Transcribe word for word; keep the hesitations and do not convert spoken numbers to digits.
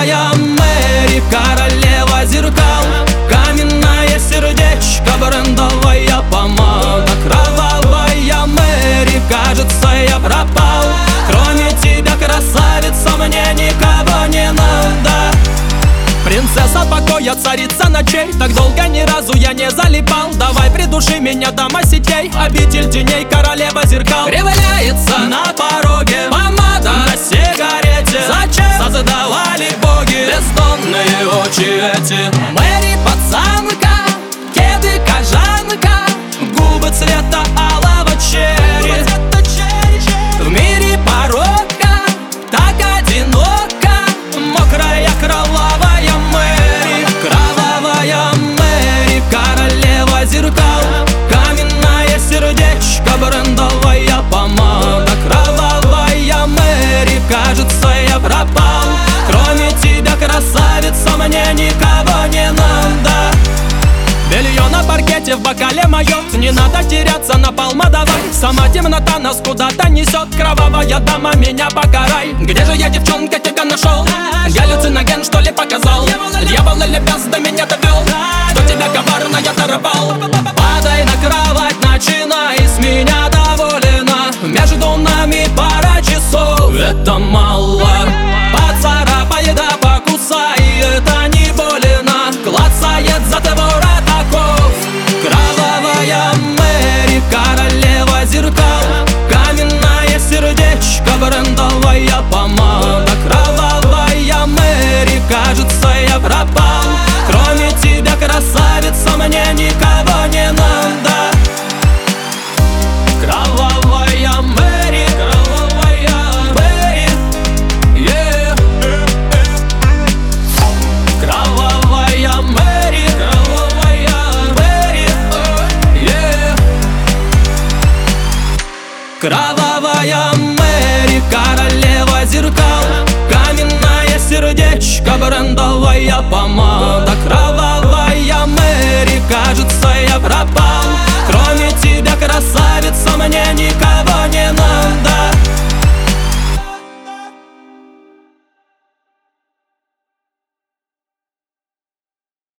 Кровавая Мэри, королева зеркал, каменное сердечко, брендовая помада. Кровавая Мэри, кажется, я пропал. Кроме тебя, красавица, мне никого не надо. Принцесса покоя, царица ночей, так долго ни разу я не залипал. Давай придуши меня, дама сетей, обитель теней, королева зеркал. Кривляется на пороге помада на сигарете. Зачем создавали боги бездонные очи эти? Мэри пацанка, кеды кожанка, губы цвета алого черри. В мире порока так одиноко, мокрая кровавая Мэри. Кровавая Мэри, королева зеркал, каменное сердечко, брендовая помада. Кровавая Мэри, кажется, я пропал. Кроме тебя, красавица, мне никого не надо. Белье на паркете в бокале моё, не надо теряться, напалма давай. Сама темнота нас куда-то несет, кровавая дама, меня покарай. Где же я, девчонка, тебя нашел? Галлюциноген, что ли, показал? Дьявол или бес до меня довел? Кто тебя коварно я торопал? Падай на кровать, начинай, с меня доволена. Между нами пара часов, это мало. Поцарапай да покусай, это не больно. Клацает затвор атаков. Кровавая Мэри, королева зеркал, каменное сердечко, брендовая помада. Кровавая Мэри, кажется, я пропал. Кроме тебя, красавица, мне никого не надо. Кровавая Мэри, кровавая Мэри, yeah. Кровавая Мэри, кровавая Мэри, yeah. Кровавая Мэри, королева зеркал, каменное сердечко, брендовая помада. Кровавая Мэри, кажется, я пропал.